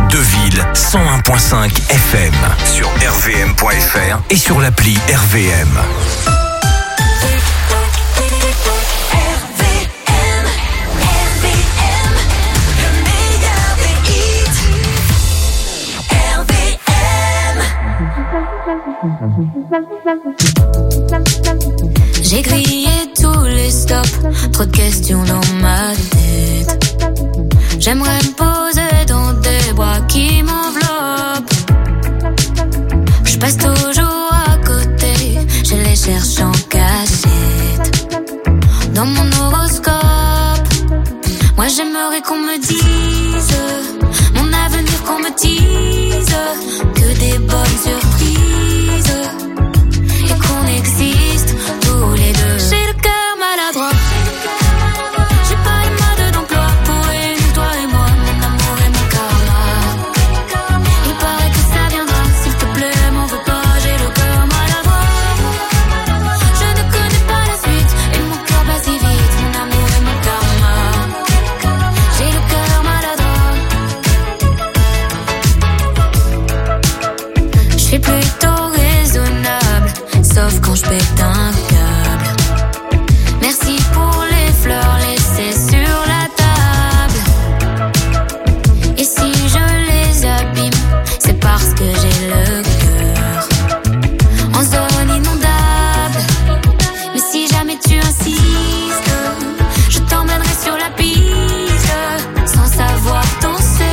Deville 101.5 FM sur rvm.fr et sur l'appli RVM. J'ai grillé tous les stops, trop de questions dans ma tête. J'aimerais me poser dans des bras qui m'enveloppent. Je passe toujours à côté, je les cherche en cachette. Dans mon horoscope, moi j'aimerais qu'on me dise mon avenir, qu'on me dise que des bonnes surprises et qu'on existe tous les deux. J'ai le cœur maladroit, j'ai pas le mode d'emploi pour réunir toi et moi, mon amour et mon karma. Il paraît que ça viendra, s'il te plaît, m'en veux pas, j'ai le cœur maladroit. Je ne connais pas la suite et mon cœur bat si vite, mon amour et mon karma. J'ai le cœur maladroit. Je suis plutôt raisonnable, sauf quand je pète un câble. Merci pour les fleurs laissées sur la table. Et si je les abîme, c'est parce que j'ai le cœur en zone inondable. Mais si jamais tu insistes, je t'emmènerai sur la piste, sans savoir danser.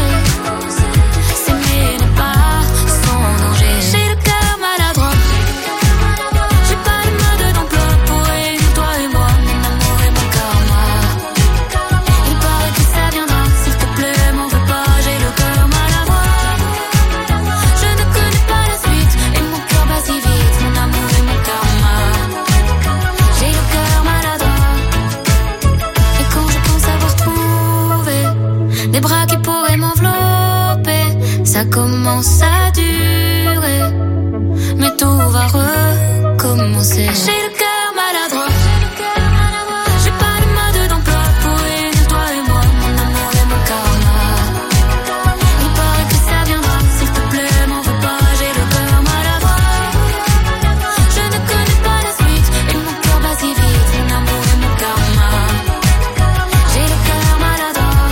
S'aimer n'est pas sans danger. J'ai le cœur maladroit, j'ai pas le mode d'emploi pour réunir toi et moi, mon amour et mon karma. Il paraît que ça viendra, s'il te plaît, m'en veux pas, j'ai le cœur maladroit. Je ne connais pas la suite et mon cœur bat si vite, mon amour et mon karma. J'ai le cœur maladroit. Et quand je pense avoir trouvé des bras qui pourraient m'envelopper, ça commence à durer, mais tout va recommencer. J'ai le cœur maladroit, j'ai pas le mode d'emploi pour réunir toi et moi, mon amour et mon karma. Il paraît que ça viendra, s'il te plaît, m'en veux pas, j'ai le cœur maladroit. Je ne connais pas la suite et mon cœur bat si vite, mon amour et mon karma. J'ai le cœur maladroit.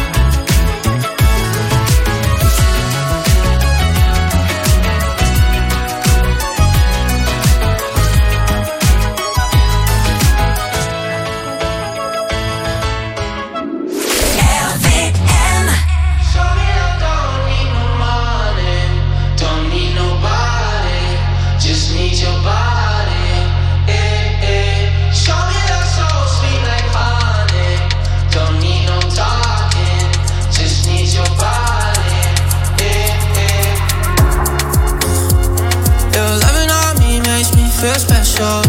Your loving on me makes me feel special.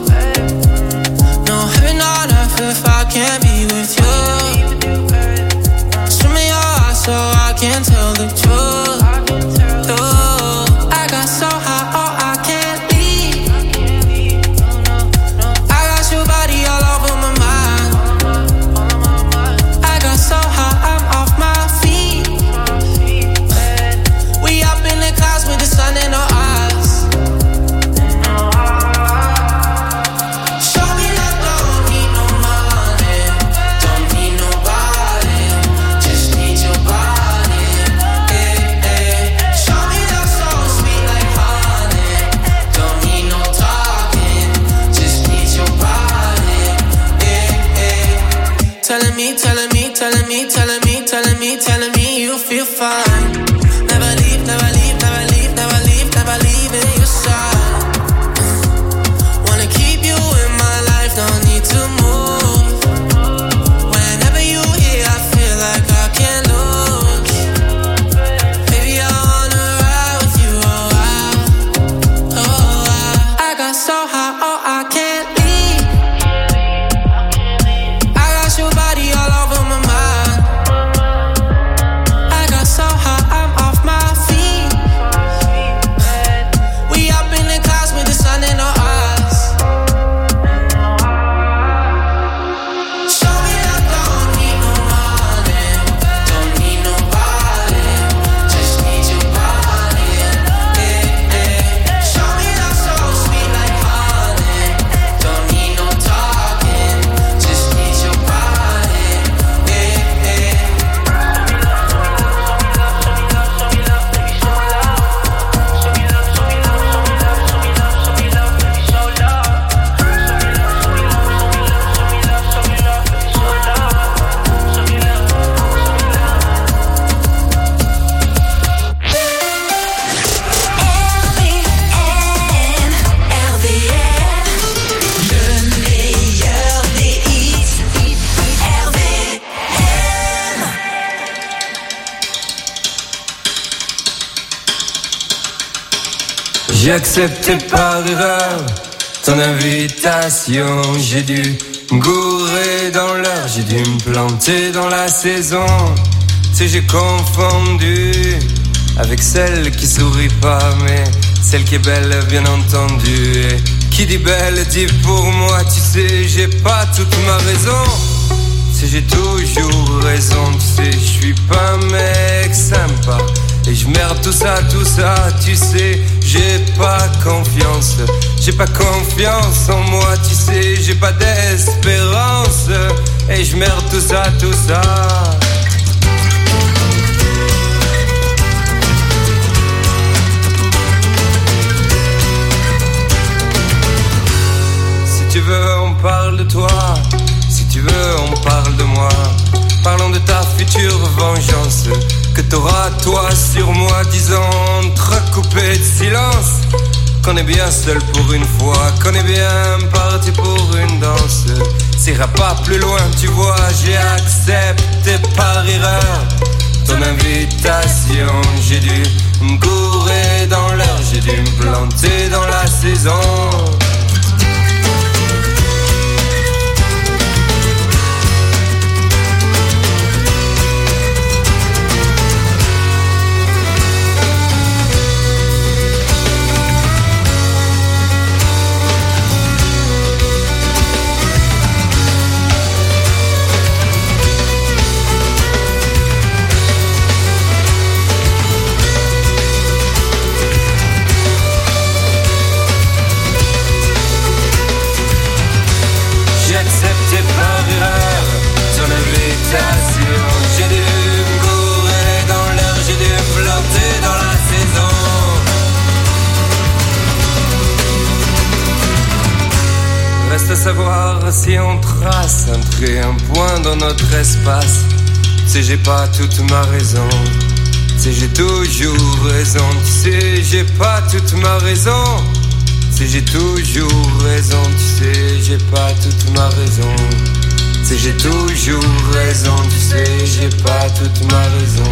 No heaven on earth if I can't be with you. Swim in your eyes so I can tell the truth. Ooh, I got so high, oh I can't leave. I got your body all over my mind. I got so high, I'm off my feet. We up in the clouds with the sun in our eyes. Show me that don't need no money, don't need nobody, just need your body. Show me that so sweet like honey, don't need no talking, just need your body. Telling me, telling me, telling me, telling me, telling me, telling me you feel fine. Never leave, never leave, never leave, never leave, never leave in your side. Wanna keep you in my life, don't need to move. Whenever you here, I feel like I can't lose. Baby, I wanna ride with you, oh I got so high, oh I can't leave. I got your body all over my mind. I got so high, J'ai accepté par erreur ton invitation. J'ai dû me gourer dans l'heure, j'ai dû me planter dans la saison. Tu sais, j'ai confondu avec celle qui sourit pas, mais celle qui est belle, bien entendu. Et qui dit belle dit pour moi, tu sais, j'ai pas toute ma raison. Tu sais, j'ai toujours raison, tu sais, je suis pas un mec sympa. Et je merde tout ça, tu sais, j'ai pas confiance. J'ai pas confiance en moi, tu sais, j'ai pas d'espérance. Et je merde tout ça. Si tu veux, on parle de toi. Si tu veux, on parle de moi. Parlons de ta future vengeance que t'auras toi sur moi, disant entrecoupé de silence qu'on est bien seul pour une fois, qu'on est bien parti pour une danse. S'ira pas plus loin, tu vois, j'ai accepté par erreur ton invitation. J'ai dû me gourer dans l'heure, j'ai dû me planter dans la saison. J'ai dû me gourer dans l'heure, j'ai dû me planter dans la saison. Reste à savoir si on trace un trait, un point dans notre espace. Tu sais, j'ai pas toute ma raison. Tu sais, j'ai toujours raison. Tu sais, j'ai pas toute ma raison. Tu sais, j'ai toujours raison. Tu sais, j'ai pas toute ma raison. Tu sais, j'ai toujours raison, tu sais, j'ai pas toute ma raison.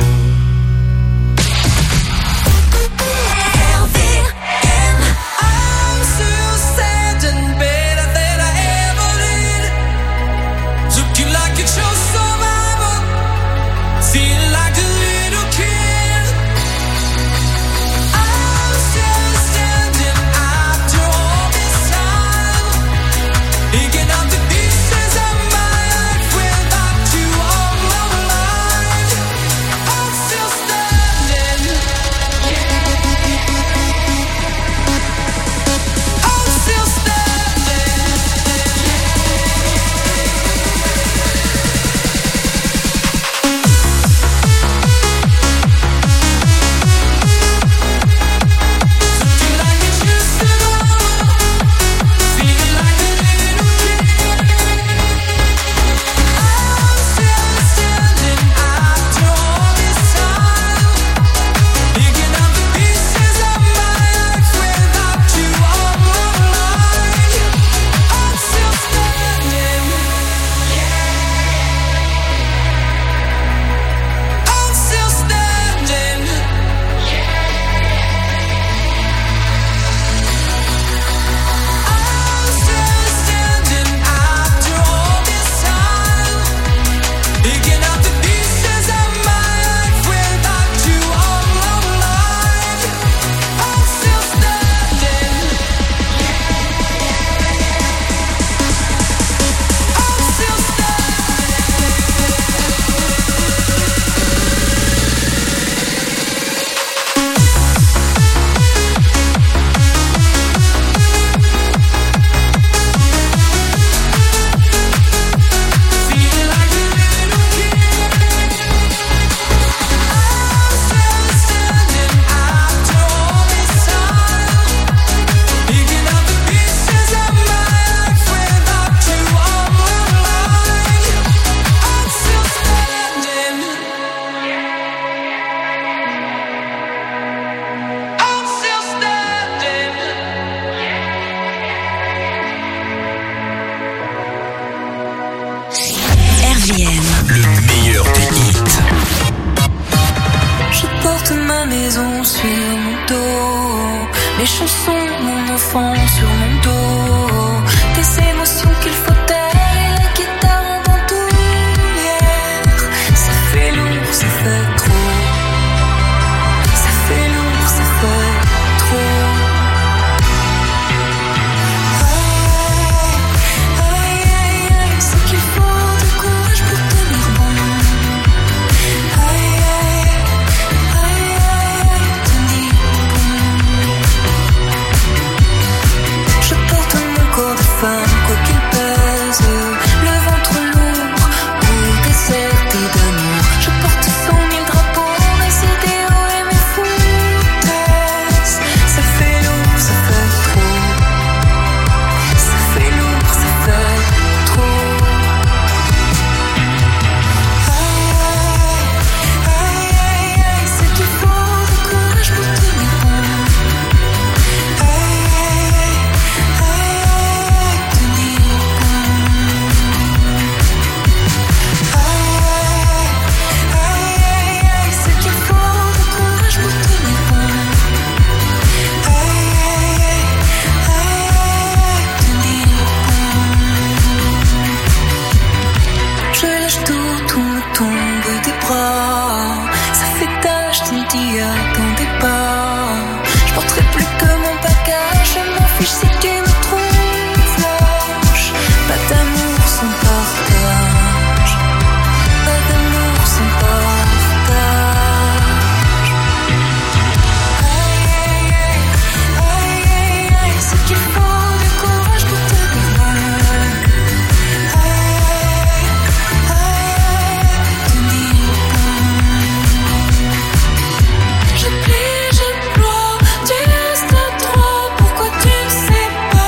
maison sur mon dos. Les chansons, mon enfant sur mon dos, des émotions qu'il faut taire et la guitare en bandoulière. Ça fait lourd, ça fait trop. Ça fait lourd, ça fait trop. Aïe, aïe, aïe, c'est qu'il faut du courage pour tenir bon. Aïe, aïe, aïe, aïe, tenir bon. Je porte mon corps de femme, quoi qu'il pèse, le ventre lourd ou déserté d'amour. Je porte 100 000 drapeaux, mes idéaux et mes foutaises. Ça fait lourd, ça fait trop. Ça fait lourd, ça fait trop. Aïe, aïe, aïe, aïe, c'est qu'il faut du courage pour tenir bon. Aïe, aïe, aïe, aïe, tenir bon. Aïe, aïe, aïe, c'est qu'il faut du courage pour tenir bon. Aïe, aïe, aïe, tenir bon. Je lâche tout me tombe des bras. Ça fait tache d'India dans des pas. Je porterai plus que mon bagage. Je m'en fiche si tu me trouves lâche. Pas d'amour sans partage. Pas d'amour sans partage. Aïe, aïe, aïe, aïe, aïe, c'est qu'il faut du courage pour tenir bon. Aïe, aïe, tenir bon. Je plie, je ploie, tu restes à trois. Pourquoi tu ne sais pas?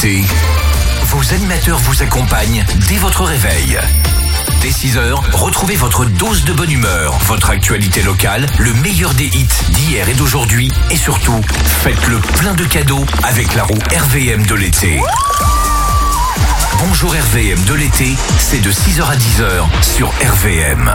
l'été, vos animateurs vous accompagnent dès votre réveil. Dès 6h, retrouvez votre dose de bonne humeur, votre actualité locale, le meilleur des hits d'hier et d'aujourd'hui, et surtout, faites le plein de cadeaux avec la roue RVM de l'été. Bonjour RVM de l'été, c'est de 6h à 10h sur RVM.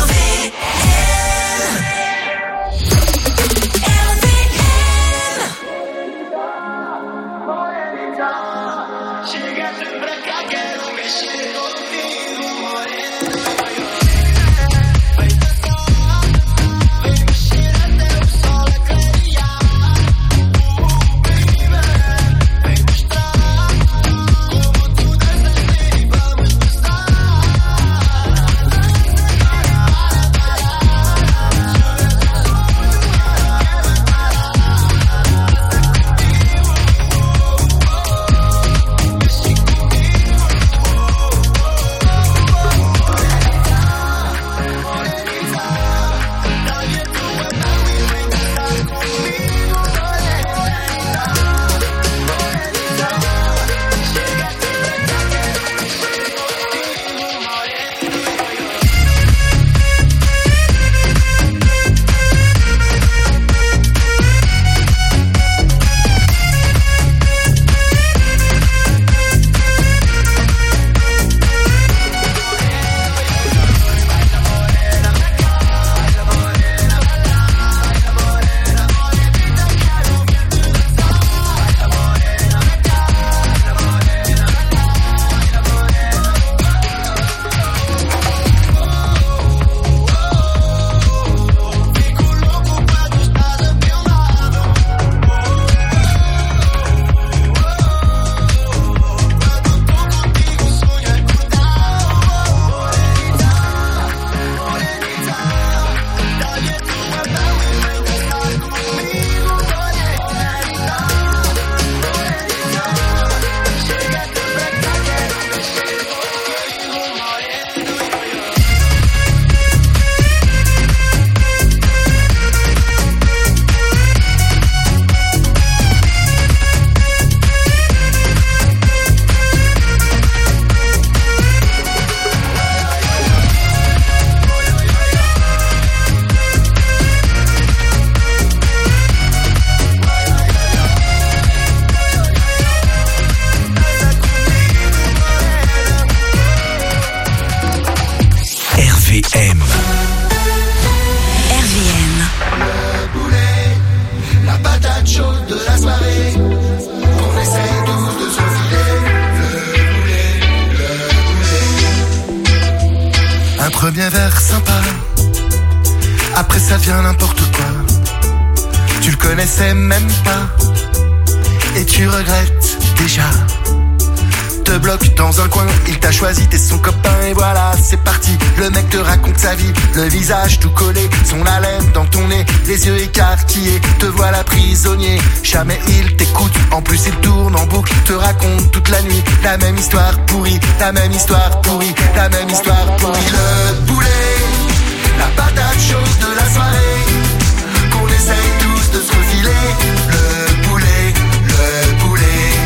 Premier verre sympa, après ça vient n'importe quoi. Tu le connaissais même pas, et tu regrettes déjà. Te bloque dans un coin, il t'a choisi, t'es son copain et voilà, c'est parti. Le mec te raconte sa vie, le visage tout collé, son haleine dans ton nez, les yeux écarquillés, te voilà prisonnier. Jamais il t'écoute, en plus il tourne en boucle, te raconte toute la nuit la même histoire pourrie, la même histoire pourrie, la même histoire pourrie. Le boulet, la patate chaude de la soirée, qu'on essaye tous de se refiler. Le boulet, le boulet.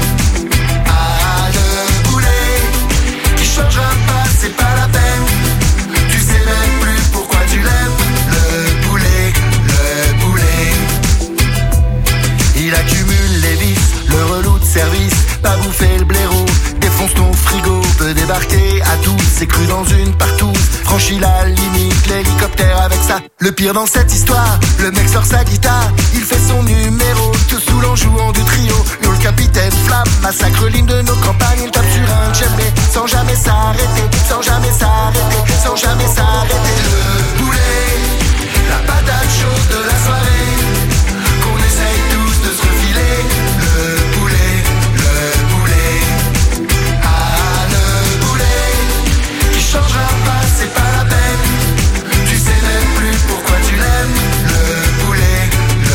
Changera pas, c'est pas la peine. Tu sais même plus pourquoi tu l'aimes. Le boulet, le boulet. Il accumule les vices, le relou de service, pas bouffer le blaireau, défonce ton frigo, peut débarquer à tous, c'est cru dans une partouze, franchit la limite, l'hélicoptère avec ça. Le pire dans cette histoire, le mec sort sa guitare, il fait son numéro, tout saoul en jouant du trio. Yo, le capitaine Flamme massacre l'hymne de nos campagnes, il tape sur un djembé, sans jamais s'arrêter, sans jamais s'arrêter, sans jamais s'arrêter. Le boulet, la patate chaude de la soirée, qu'on essaye tous de se refiler. Le boulet, le boulet. Ah, le boulet, qui changera pas, c'est pas la peine. Tu sais même plus pourquoi tu l'aimes. Le boulet,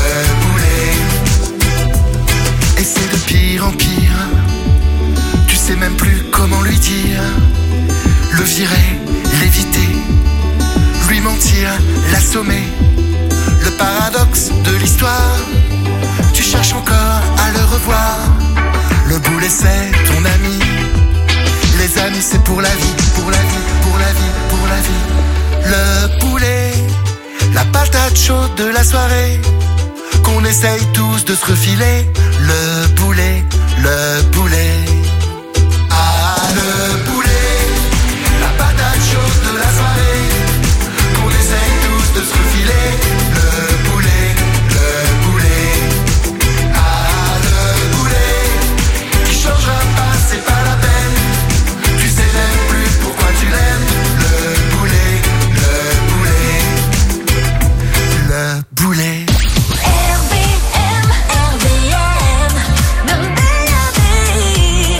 le boulet. Et c'est de pire en pire. Tu sais même plus comment lui dire. Le virer, l'éviter, lui mentir, l'assommer. Le paradoxe de l'histoire, tu cherches encore à le revoir. Le boulet c'est ton mon ami. Les amis c'est pour la vie, pour la vie, pour la vie, pour la vie. Le poulet, la patate chaude de la soirée, qu'on essaye tous de se refiler. Le poulet, le poulet. Ah le poulet, la patate chaude de la soirée, qu'on essaye tous de se refiler. Le poulet, le poulet. Ah le poulet, qui changera pas, c'est pas la peine. Tu sais même plus pourquoi tu l'aimes. Le poulet, le poulet. Le poulet. RBM, RBM, the melody.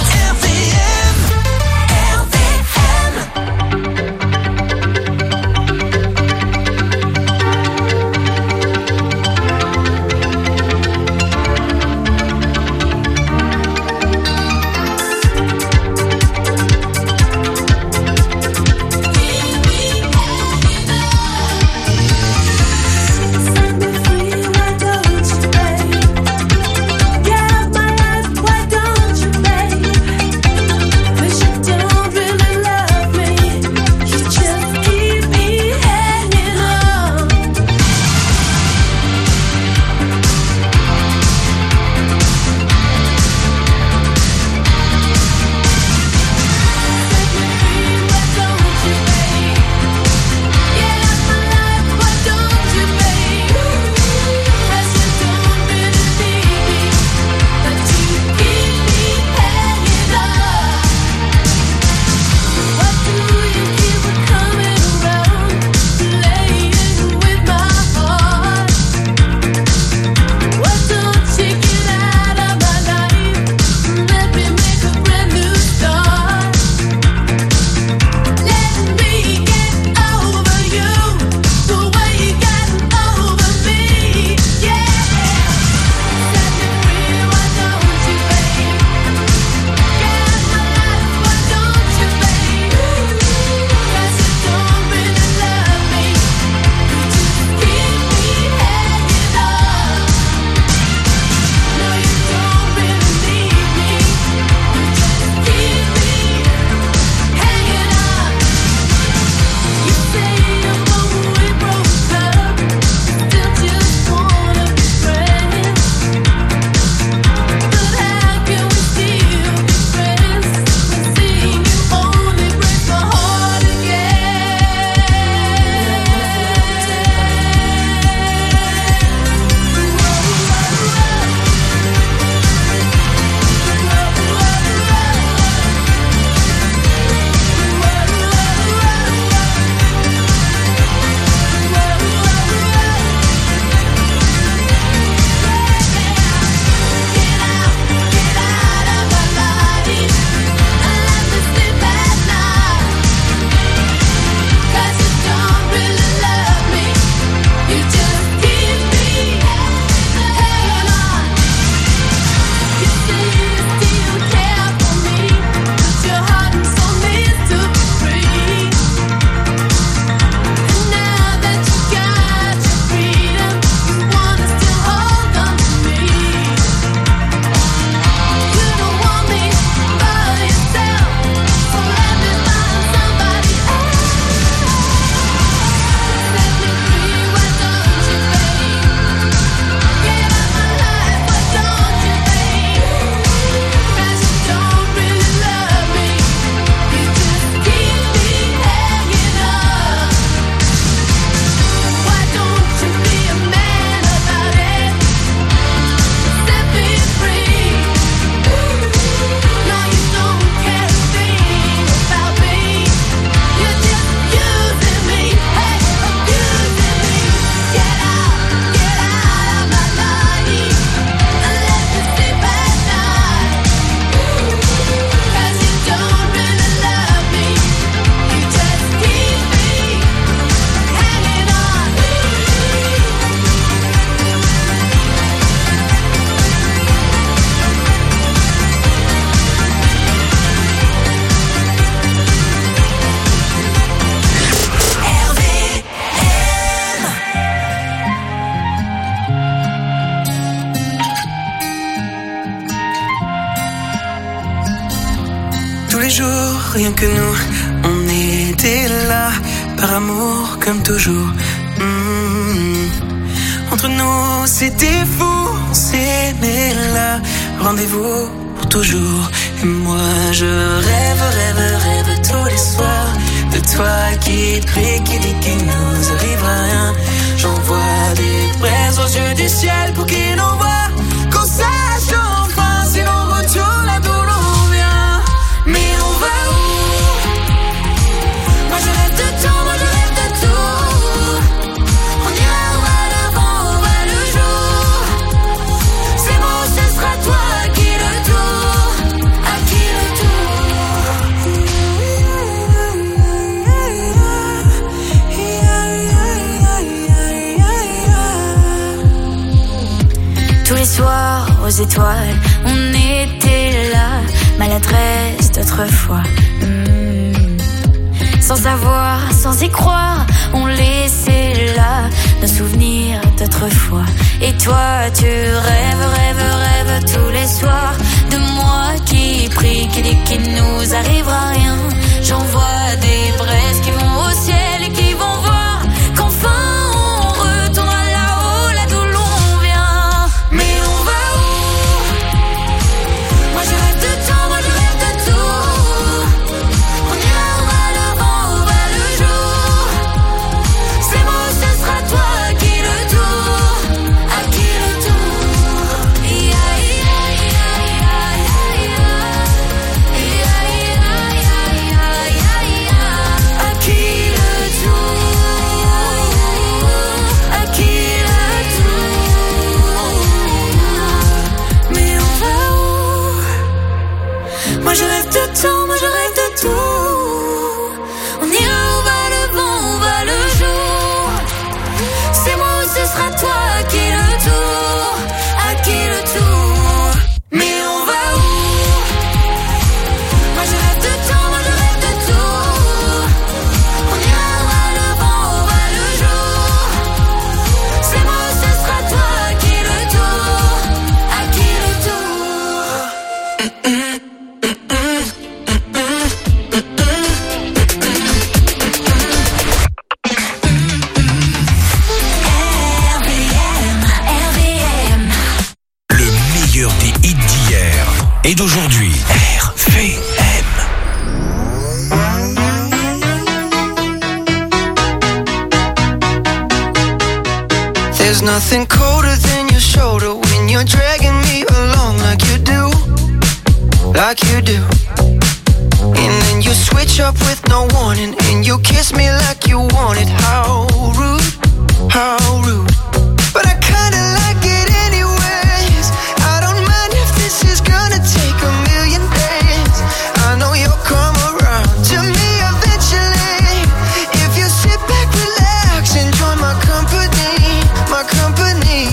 Tous les jours, rien que nous, on était là, par amour comme toujours. Entre nous, c'était fou, on s'aimait là, rendez-vous pour toujours. Et moi, je rêve tous les soirs de toi qui prie, qui dit qu'il nous arrivera rien. J'envoie des braises aux yeux du ciel pour qu'il envoie qu'on sache enfin si l'on retourne là d'où l'on vient. Mais on va où? Moi je rêve de temps, moi je rêve de tout. On ira, on va l'avant, on va le jour. C'est bon, ce sera toi à qui le tour, à qui le tour. Tous les soirs aux étoiles, on était là, maladresse d'autrefois. Sans savoir, sans y croire, on laissait là nos souvenirs d'autrefois. Et toi, tu rêves tous les soirs de moi qui prie, qui dit qu'il nous arrivera rien. J'envoie des braises qui vont au ciel et qui vont voir qu'enfin on retournera là-haut, là d'où l'on vient. Mais on va où? Moi je rêve de temps, moi je rêve de tout. On ira, on va l'avant, on va le jour. C'est bon, ce sera toi à qui le tour, à qui le tour. À qui le tour, à qui le tour. Mais on va où? Moi je rêve de temps, moi je rêve de tout. On ira, on va le vent, on va le jour. C'est moi ou ce sera toi à qui le tour, à qui le tour. Mais on va où? Moi je rêve de temps, moi je rêve de tout. On ira, on va le vent, on va le jour. C'est moi ou ce sera toi à qui le tour, à qui le tour. Le meilleur des hits d'hier et d'aujourd'hui. RVM. There's nothing colder than your shoulder when you're dragging me along like you do, like you do. And then you switch up with no warning and you kiss me like you want it. How rude, how rude. But I kinda like it anyways. I don't mind if this is gonna take a million days. I know you'll come around to me eventually. If you sit back, relax, enjoy my company, my company.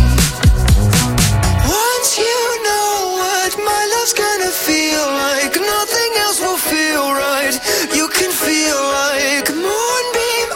Once you know what my love's gonna feel like, nothing else will feel right. You can feel like moonbeam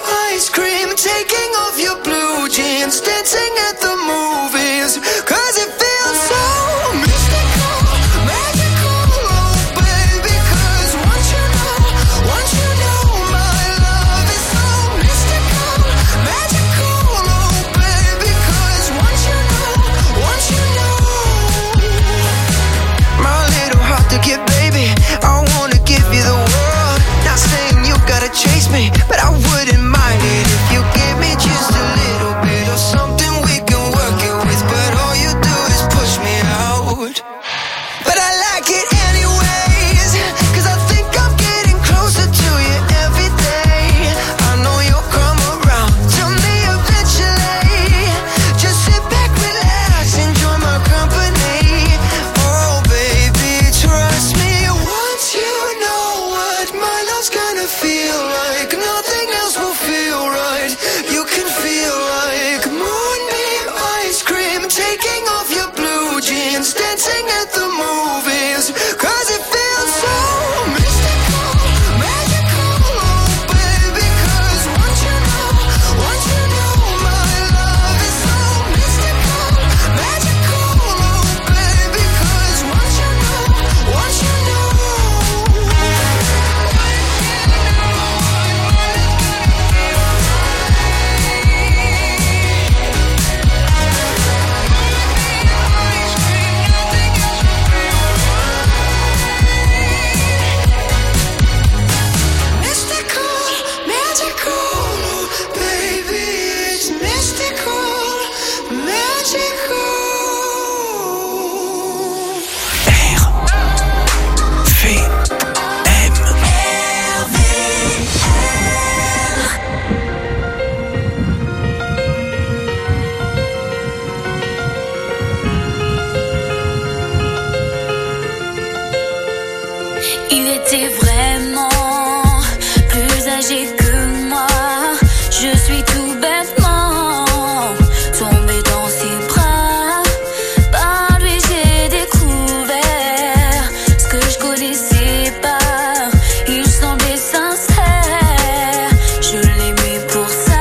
Il était vraiment plus âgé que moi. Je suis tout bêtement tombée dans ses bras. Par lui j'ai découvert ce que je connaissais pas. Il semblait sincère, je l'aimais pour ça.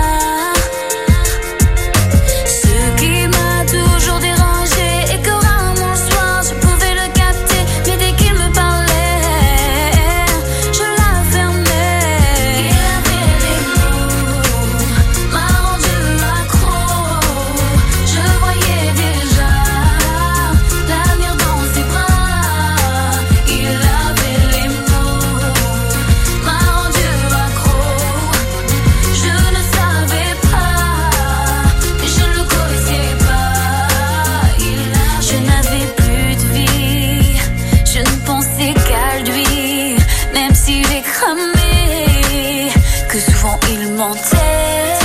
Ce qui m'a toujours dérangé et que rarement le soir je pouvais le capter. Mais dès qu'il me parlait, je la fermais. Il avait des mots, m'a rendu accro. Je voyais déjà l'avenir dans ses bras. Il avait les mots, m'a rendu accro. Je ne savais pas, je ne le connaissais pas. Je n'avais plus de vie, je ne pensais qu'à lui. Même si j'ai cramé, que souvent il mentait.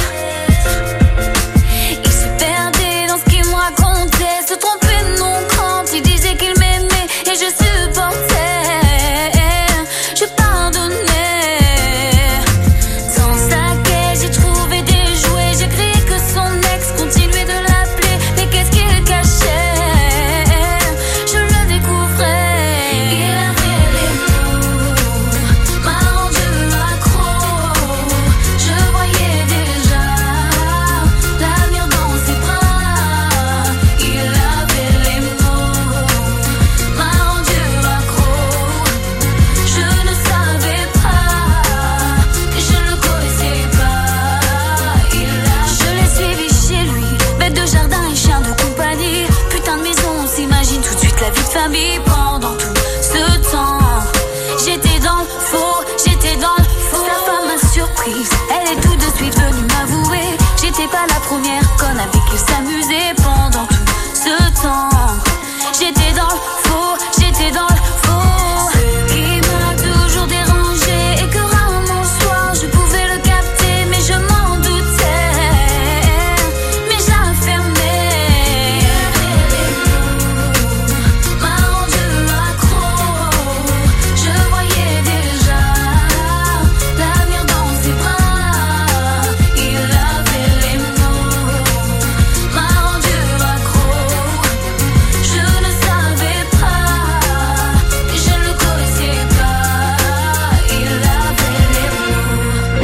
Il se perdait dans ce qu'il me racontait, se trompait de nom quand il disait qu'il m'aimait. Et je supportais, je pardonnais. Dans sa caisse j'ai trouvé des jouets. J'ai crié que son ex continuait de l'appeler. Mais qu'est-ce qu'il cachait? Je le découvrais. Il avait les mots, m'a rendu accro. Je voyais déjà l'avenir dans ses bras. Il avait les mots, m'a rendu accro. Je ne savais pas, je ne le connaissais pas. Je l'ai suivi chez lui, bête de jardin et chien de compagnie. Putain de maison, on s'imagine tout de suite la vie de famille. Pendant tout ce temps, j'étais dans le faux, j'étais dans le faux. Sa femme m'a surprise, elle est tout de suite venue m'avouer. J'étais pas la première conne avec qui il s'amusait. Pendant tout ce temps, j'étais dans le faux, j'étais dans le faux. Ce qui m'a toujours dérangé et que rarement le soir je pouvais le capter. Mais je m'en doutais, mais j'affirmais. M'a rendu accro. Je voyais déjà l'avenir dans ses bras. Il avait les mots, m'a rendu accro. Je ne savais pas, je ne le connaissais pas. Il avait les mots.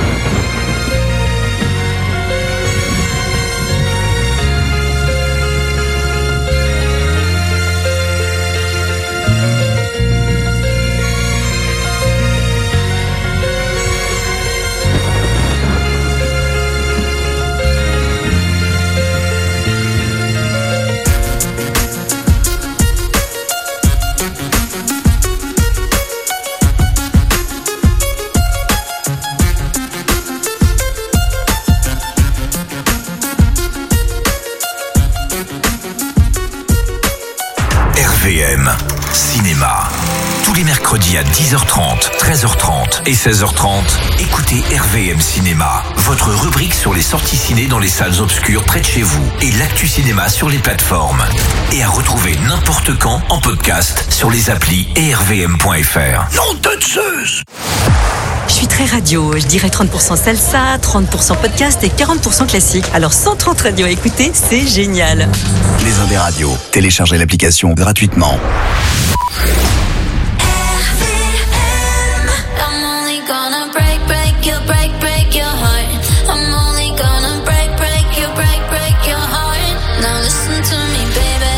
RVM Cinéma. Tous les mercredis à 10h30, 13h30 et 16h30, écoutez RVM Cinéma, votre rubrique sur les sorties ciné dans les salles obscures près de chez vous et l'actu cinéma sur les plateformes. Et à retrouver n'importe quand en podcast sur les applis et rvm.fr. Non de Zeus! Je suis très radio, je dirais 30% salsa, 30% podcast et 40% classique. Alors 130 radios à écouter, c'est génial. Les Indes radios. Téléchargez l'application gratuitement. I'm only gonna break your heart. I'm only gonna break your heart. Now listen to me, baby.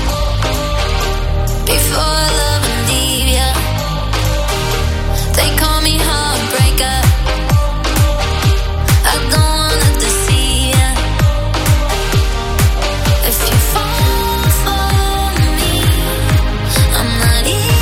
Before I love and leave ya, they call me heartbreaker. I don't wanna deceive ya. If you fall for me, I'm not easy.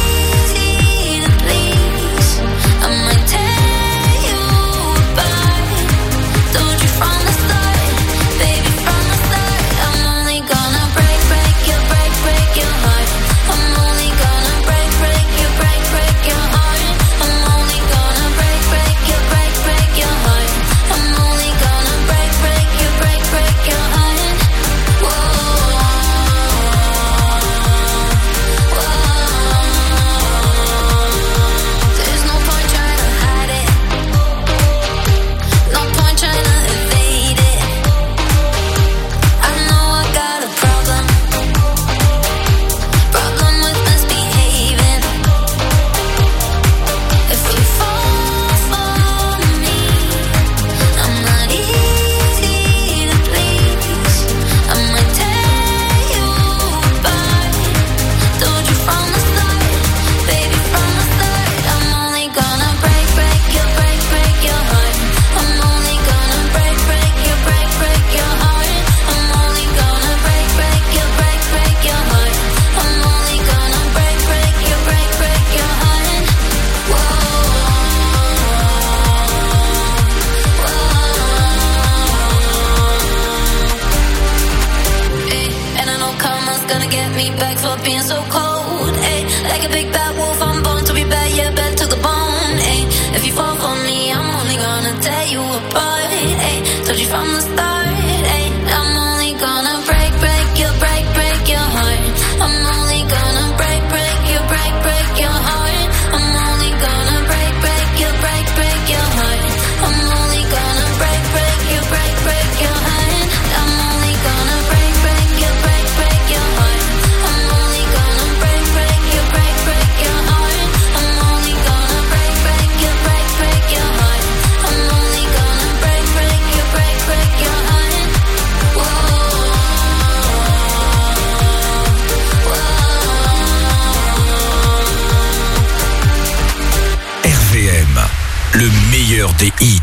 for being so cold, ayy. Like a big bad wolf, I'm born to be bad, yeah, bad to the bone, ayy. If you fall for me, I'm only gonna tear you apart, ayy. Told you from the start, ayy. I'm only gonna break your heart. I'm only gonna break your heart. I'm only gonna break your heart. I'm only gonna break your heart. I'm only gonna break your heart. I'm only gonna break your heart. I'm only gonna break your heart. I'm only gonna break your heart. Whoa. RVM, le meilleur des hits.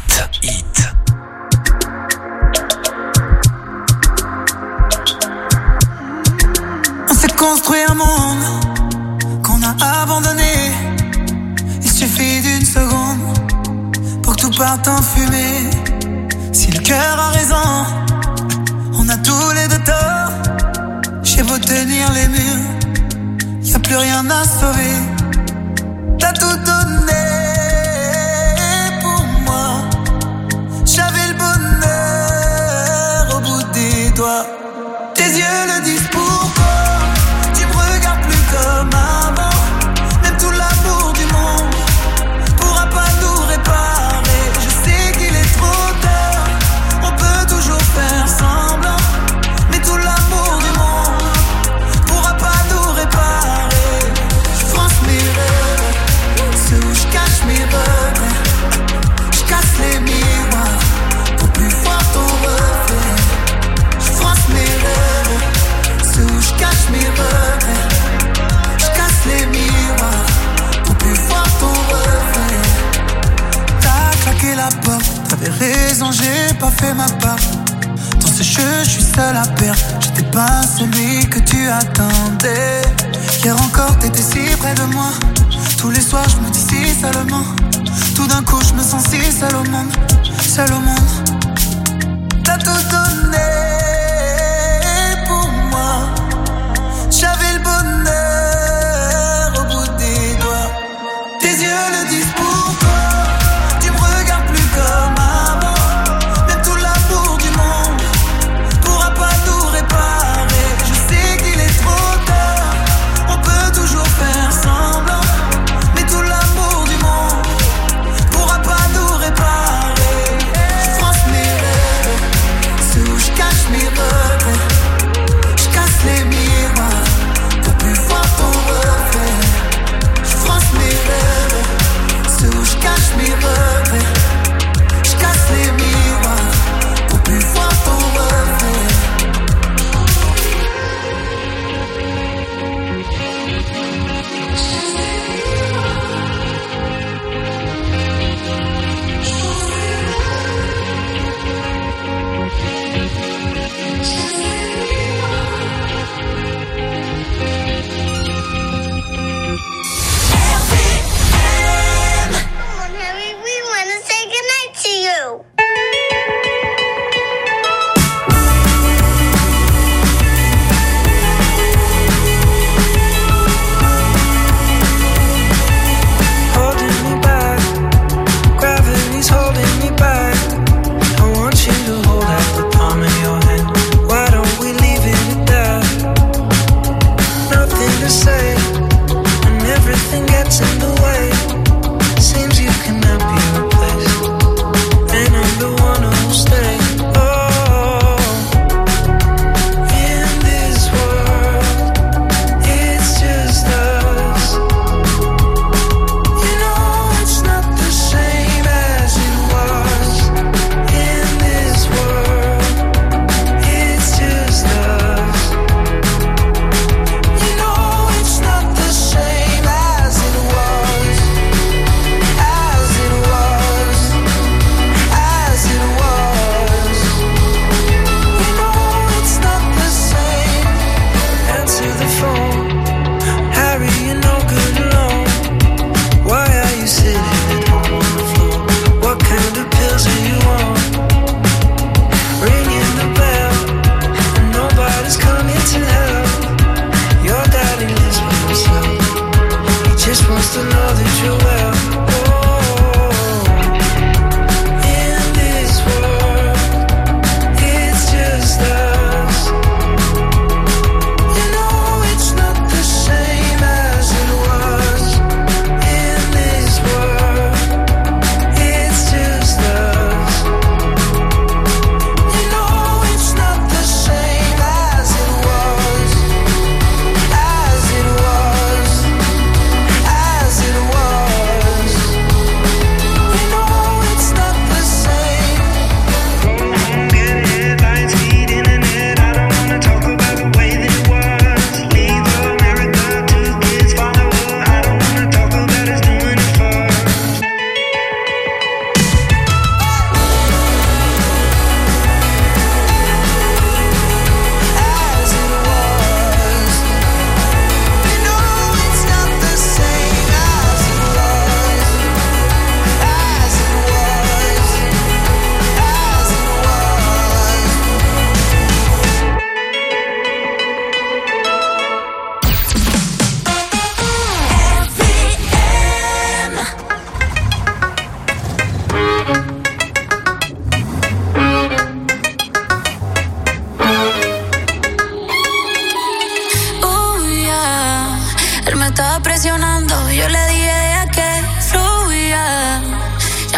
On s'est construit un monde qu'on a abandonné. Il suffit d'une seconde pour que tout parte en fumée. Si le cœur a raison, on a tous les deux tort. J'ai beau tenir les murs, y a plus rien à sauver. T'as tout donné pour moi. J'avais le bonheur au bout des doigts. Tes yeux le disent pourquoi. Tu me regardes plus comme avant. Même tout l'amour du monde pourra pas nous réparer. Je sais qu'il est trop tard. On peut toujours faire semblant. Mais tout l'amour du monde pourra pas nous réparer. Je France mes rêves, ceux où je cache mes regrets. Je casse les miroirs pour plus voir ton reflet. Je France mes rêves, ceux où je cache mes regrets. Je casse les miroirs pour plus voir ton reflet. T'as claqué la porte, t'avais raison, j'ai pas fait ma part. Dans ce jeu, je suis seul à perdre. J'étais pas celui que tu attendais. Hier encore, t'étais si près de moi. Tous les soirs, je me dis si seulement. Tout d'un coup, je me sens si seul au monde. Seul au monde. T'as tout donné pour moi. J'avais le bonheur au bout des doigts. Tes yeux le disent pourquoi. Tu me regardes plus comme avant. Même tout l'amour du monde pourra pas nous réparer. Je sais qu'il est trop tard. On peut toujours faire semblant. Mais tout l'amour du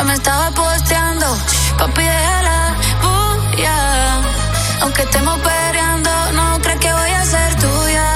me estaba posteando. Papi, deja la bulla. Aunque estemos peleando, no crees que voy a ser tuya.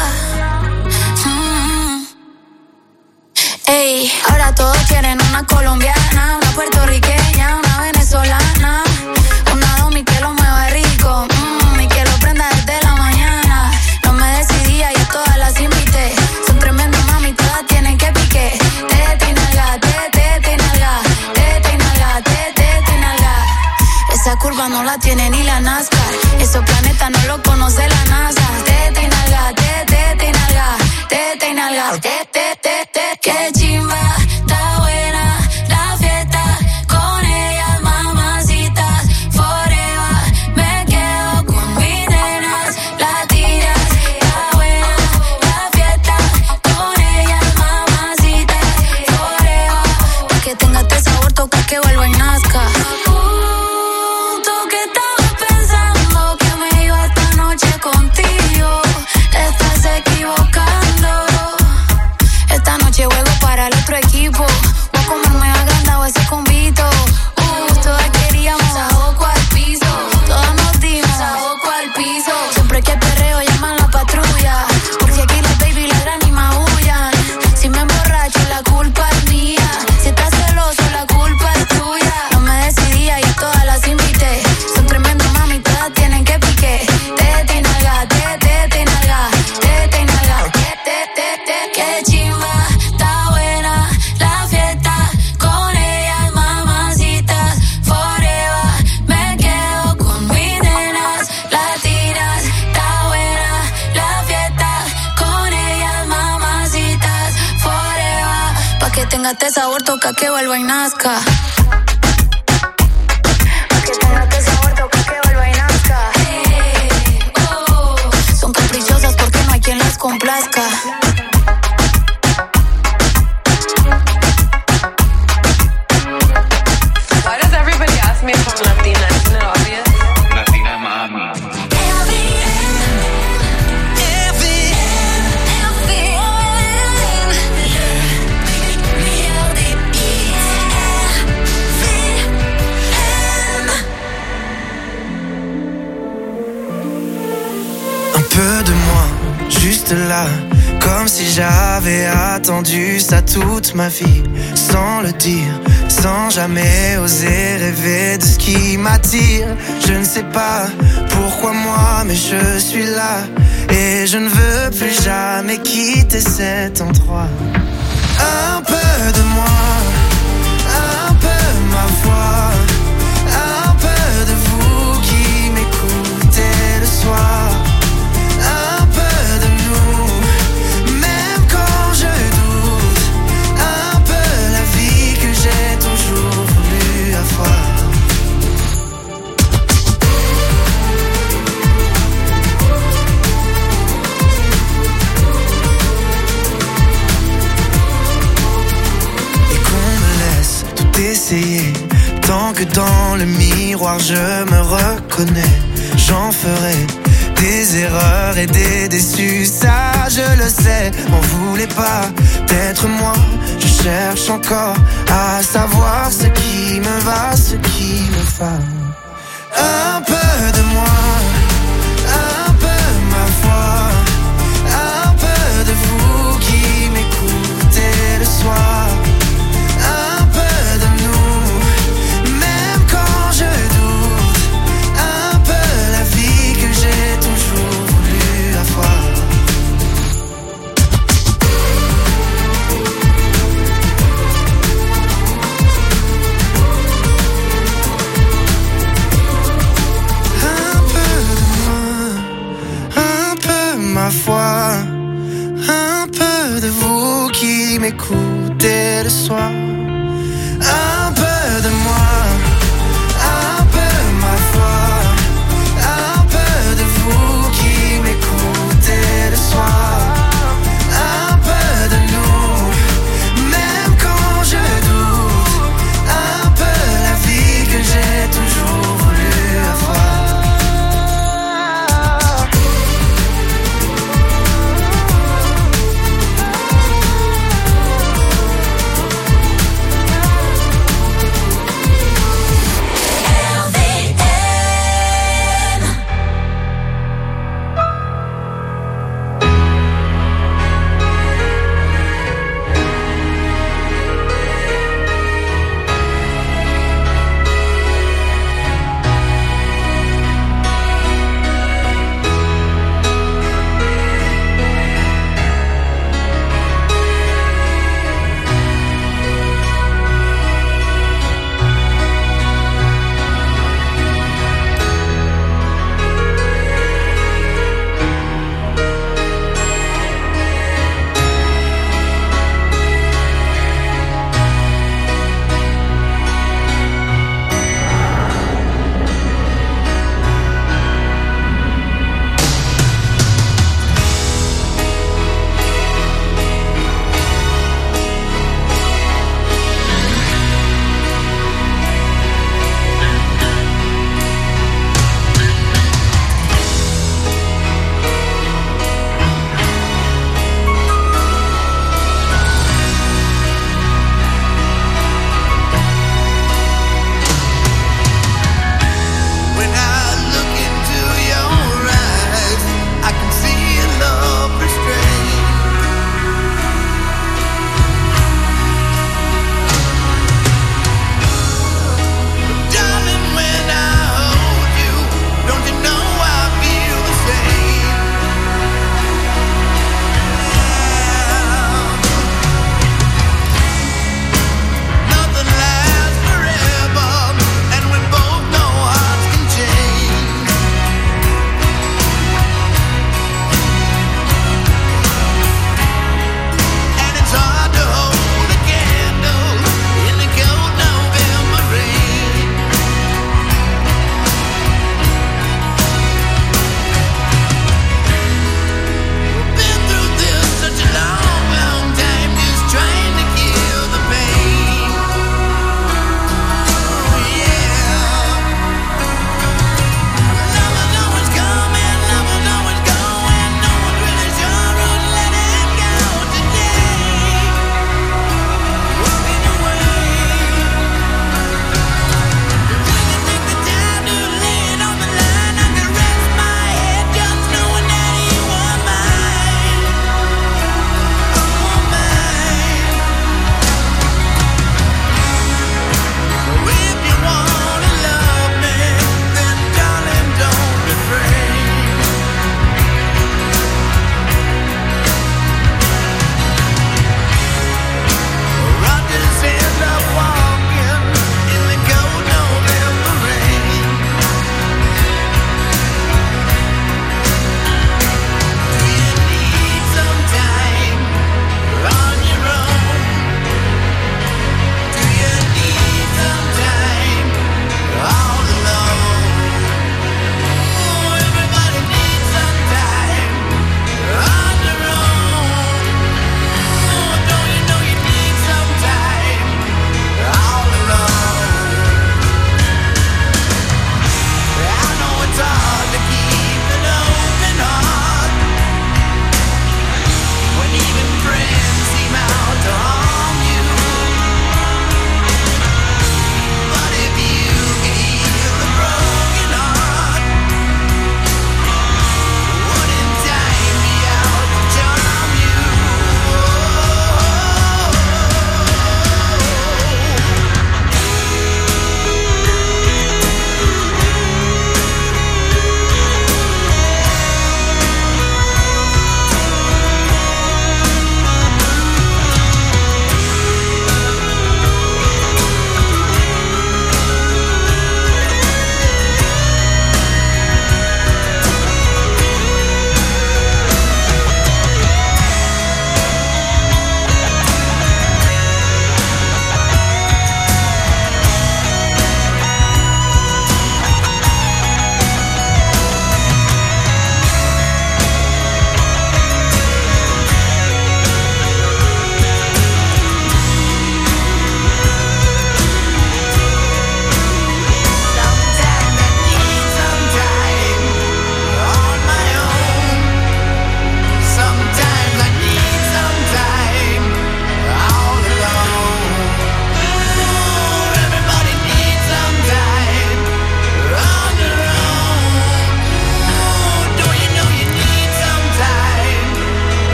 Ey, ahora todos quieren una colombiana, una puertorriqueña, una venezolana, una domi que lo mueva rico, y que lo prenda desde la mañana. No me decidía, yo todas las invité. Son tremendas mami, todas tienen que pique. Tete y nalga, tete y nalga, tete y nalga, tete y nalga. Esa curva no la tiene ni la NASCAR. Esos planetas no lo conoce la NASA. Tete y nalga, tete y nalga, tete y nalga, tete, tete. Qué chimba, está buena la fiesta. Con ellas, mamacitas, forever. Me quedo con mis nenas, latinas. Está buena la fiesta. Con ellas, mamacitas, forever. Pa' que tenga este sabor, toca que vuelva y nazca. Tú que estabas pensando que me iba esta noche contigo, te estás equivocando. Esta noche juego para el otro equipo. Voy a comerme agrandado ese convito. Todas queríamos saboco al piso. Todas nos dimos saboco al piso. Siempre que perreo llaman la patrulla, porque aquí las baby ladran y maullan. Si me emborracho la culpa es mía. Si estás celoso la culpa es tuya. No me decidía y todas las invité. Son tremendas mami, todas tienen que pique. Tete y nalga, tete y nalga, tete y nalga, tete, tete. Qué chimba, está buena la fiesta. Con ellas, mamacitas, forever. Me quedo con mis nenas, latinas. Está buena la fiesta. Con ellas, mamacitas, forever. Pa' que tenga este sabor, toca que vuelva y nazca. Pa' que tenga este sabor, toca que vuelva y nazca. Son caprichosas porque no hay quien las complazca. Why does everybody ask me if I'm Latina? Isn't it obvious? Latina mami. Un peu de moi, juste là, comme si j'avais attendu ça toute ma vie, sans le dire, sans jamais oser rêver de ce qui m'attire. Je ne sais pas pourquoi moi, mais je suis là, et je ne veux plus jamais quitter cet endroit. Un peu de moi, un peu ma voix, un peu de vous qui m'écoutez le soir. Un peu de nous, même quand je doute, un peu la vie que j'ai toujours voulu avoir. Et qu'on me laisse tout essayer, tant que dans le miroir je me reconnais, j'en ferai des erreurs et des déçus, ça je le sais. M'en voulez pas d'être moi, je cherche encore à savoir ce qui me va, ce qui me va. Un peu de moi, un peu ma voix, un peu de vous qui m'écoutez le soir. Un peu de nous, même quand je doute, un peu la vie que j'ai toujours voulu avoir. Un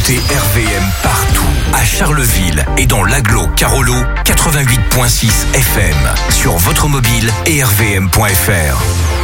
Écoutez RVM partout, à Charleville et dans l'agglo Carolo, 88.6 FM, sur votre mobile et rvm.fr.